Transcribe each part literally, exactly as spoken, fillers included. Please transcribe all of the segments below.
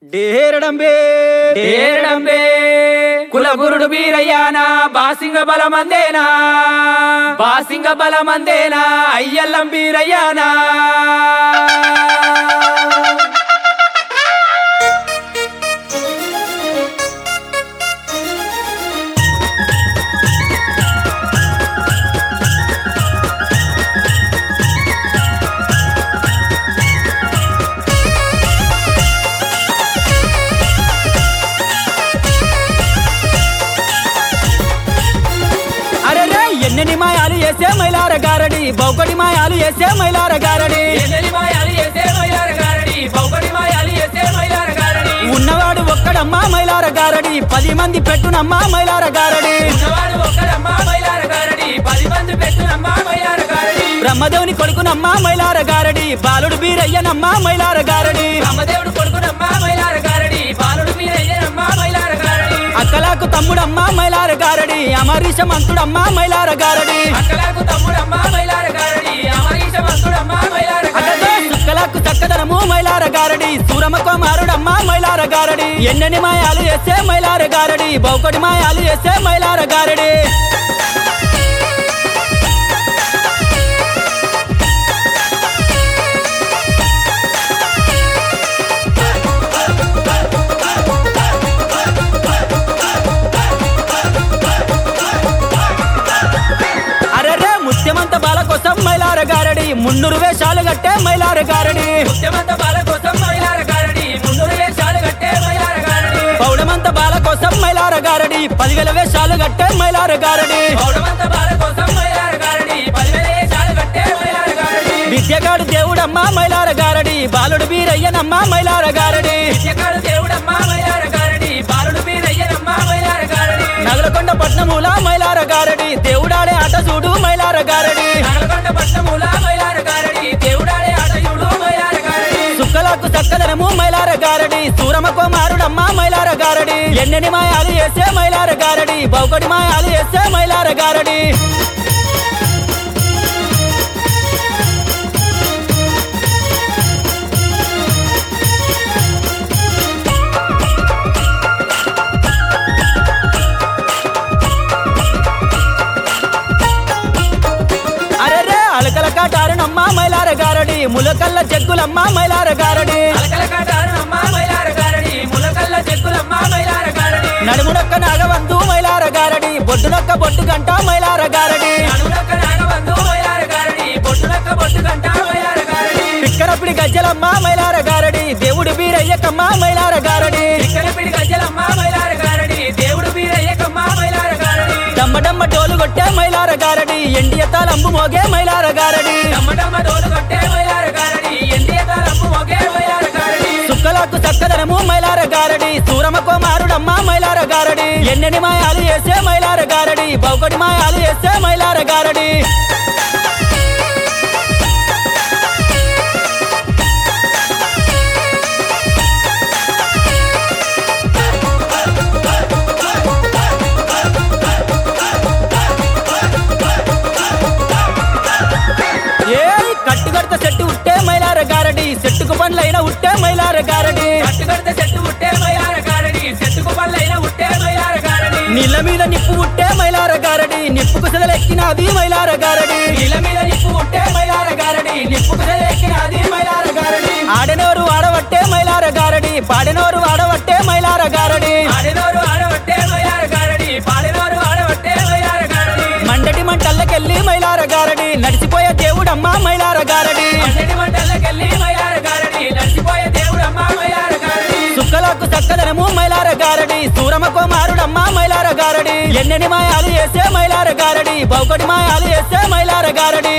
డేరడంబే డేరడంబే కులగురుడు వీరయ్యానా బాసింగ బలమందేనా బాసింగ బలమందేనా అయ్యల్లం వీరయ్యానా ఎన్నెన్ని మాయాలు చేసే మైలార గారడి బౌకడి మాయాలు చేసే మైలార గారడి ఎన్నెన్ని మాయాలు చేసే మైలార గారడి బౌకడి మాయాలు చేసే మైలార గారడి ఉన్నవాడు ఒక్కడమ్మా మైలార గారడి పది మంది పెట్టునమ్మా మైలార గారడి ఉన్నవాడు ఒక్కడమ్మా మైలార గారడి పది మంది పెట్టునమ్మా మైలార గారడి బ్రహ్మదేవుని కొడుకునమ్మా మైలార గారడి బాలుడు బీరయ్యనమ్మా మైలార గారడి బ్రహ్మదేవుడు కొడుకునమ్మా మైలార గారడి బాలుడు వీరయ్యనమ్మా మైలార గారడి అక్కలాకు తమ్ముడమ్మా మైలార గారడి అమరీష మంతుడమ్మా మైలార గారడి అక్కలకు తమ్ముడమ్మా మైలార గారడి అమరీష మంతుడమ్మా మైలార గారడి సుక్కలకు చక్కదనము మైలార గారడి సూరమకో మారుడమ్మా మైలార గారడి ఎన్నెన్ని మాయాలు చేసే మైలార గారడి బౌకడి మాయాలు చేసే మైలార గారడి ముత్యమంత బాల కోసం మైలార గారడి మున్నూరు వేషాలు కట్టే మైలార గారడి ముత్యమంత బాల కోసం మైలార గారడి మున్నూరు వేషాలు కట్టే మైలార గారడి పౌడమంత బాల కోసం మైలార గారడి పదివేల వేషాలు కట్టే మైలార గారడి పౌడమంత బాల కోసం మైలార గారడి పదివేల వేషాలు కట్టే మైలార గారడి విద్యగాడు దేవుడమ్మా మైలార గారడి బాలుడు వీరయ్యనమ్మా మైలార గారడి విద్యగాడు దేవుడమ్మా మైలార గారడి బాలుడు వీరయ్యనమ్మా మైలార గారడి నగలకొండ పట్నమూల మైలార గారడి దేవుడాడే ఆట చూడు మైలార గారడి నగలకొండ పట్నమూల మైలార గారడి దేవుడాడే ఆట చూడు మైలార గారడి సుక్కలకు చక్కదనము మైలార గారడి సూరమకో మారుడమ్మా మైలార గారడి ఎన్నెన్ని మాయాలు చేసే మైలార గారడి బౌకడి మాయాలు చేసే మైలార గారడి అలకలకాటారునమ్మా మైలార గారడి ములకల్ల జగ్గులమ్మా మైలార గారడి అలకలకాటారునమ్మా మైలార గారడి ములకల్ల జగ్గులమ్మా మైలార గారడి నడుమునొక్క నాగవంతు మైలార గారడి బొడ్డునొక్క బొట్టు గంట మైలార గారడి నడుమునొక్క నాగవంతు మైలార గారడి బొడ్డునొక్క బొట్టు గంట మైలార గారడి పిక్కరపిడి గజ్జలమ్మా మైలార గారడి దేవుడు బీరయ్యకమ్మా మైలార గారడి పిక్కరపిడి గజ్జలమ్మా మైలార గారడి దేవుడు బీరయ్యకమ్మా మైలార గారడి డమ్మడమ్మ డోలు కొట్టే మైలార గారడి ఎండియ తాళంబు మోగే మైలార గారడి డమ్మడమ్మ డోలు కొట్టే మైలార గారడి ఎండియ తాళంబు మోగే మైలార గారడి సుక్కలకు చక్కదనము మైలార గారడి సూరమకో మారుడమ్మా మైలార గారడి ఎన్నెన్ని మాయాలు చేసే మైలార గారడి బౌకడి మాయాలు చేసే మైలార గారడి కట్టుకడితే చెట్టు ఉట్టే మైలార గారడి చెట్టుకు పండ్లైన ఉట్టే మైలార గారడి కట్టుకడితే చెట్టు ఉట్టే మైలార గారడి చెట్టుకు పండ్లైన ఉట్టే మైలార గారడి నీళ్ళ మీద నిప్పు ఉట్టే మైలార గారడి నిప్పుకు సెదలెక్కినది మైలార గారడి నీళ్ళ మీద నిప్పు ఉట్టే మైలార గారడి నిప్పుకు సెదలెక్కినది మైలార గారడి ఆడనోరు ఆడవట్టే మైలార గారడి పాడెనోరు ఆడవట్టే మైలార గారడి ఆడనోరు ఆడవట్టే మైలార గారడి పాడెనోరు ఆడవట్టే మైలార గారడి మండటి మంటల్లకెళ్ళి మైలార గారడి నడిచిపోయే దేవుడమ్మా మైలార గారడి మండటి మంటల్లకెళ్ళి మైలార గారడి నడిచిపోయే దేవుడమ్మా మైలార గారడి సుక్కలకు చక్కదనము మైలార గారడి సూరమకో మారుడమ్మా మైలార గారడి ఎన్నెన్ని మాయాలు చేసే మైలార గారడి బౌకడి మాయాలు చేసే మైలార గారడి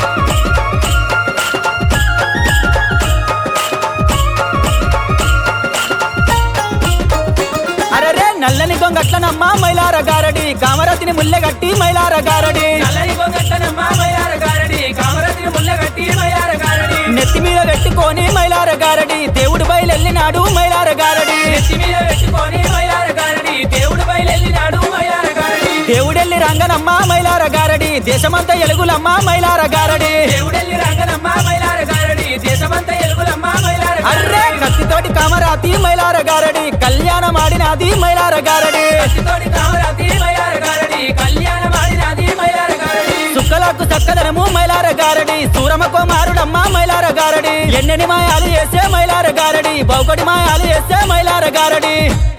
నల్లని గొంగట్లనమ్మా మైలార గారడి కామరతిని ముల్లెగట్టి మైలార గారడి నల్లని గొంగట్లనమ్మా మైలార గారడి కామరతిని ముల్లెగట్టి మైలార గారడి నెత్తి మీద పెట్టుకొని మైలార గారడి దేవుడు బయలెళ్ళినాడు మైలార గారడి నెత్తి మీద పెట్టుకొని మైలార గారడి దేవుడు బయలెళ్ళినాడు మైలార గారడి దేవుడెల్లి రంగనమ్మా మైలార గారడి దేశమంతా ఎలుగులమ్మా మైలార గారడి దేవుడెల్లి రంగనమ్మా మైలార గారడి దేశమంతా ఎలుగులమ్మా మైలార అర్రే కత్తి కత్తితోటి కామరాతి మైలార గారడి కళ్యాణం ఆడినాది మైలార గారడి కత్తితోటి కామరాతి మైలార గారడి కళ్యాణం ఆడినాది మైలార గారడి సుక్కలకు చక్కదనము మైలార గారడి సూరమ కుమారుడమ్మ మైలార గారడి ఎన్నెని మాయాలు చేసే మైలార గారడి బౌకటి మాయాలు చేసే మైలార గారడి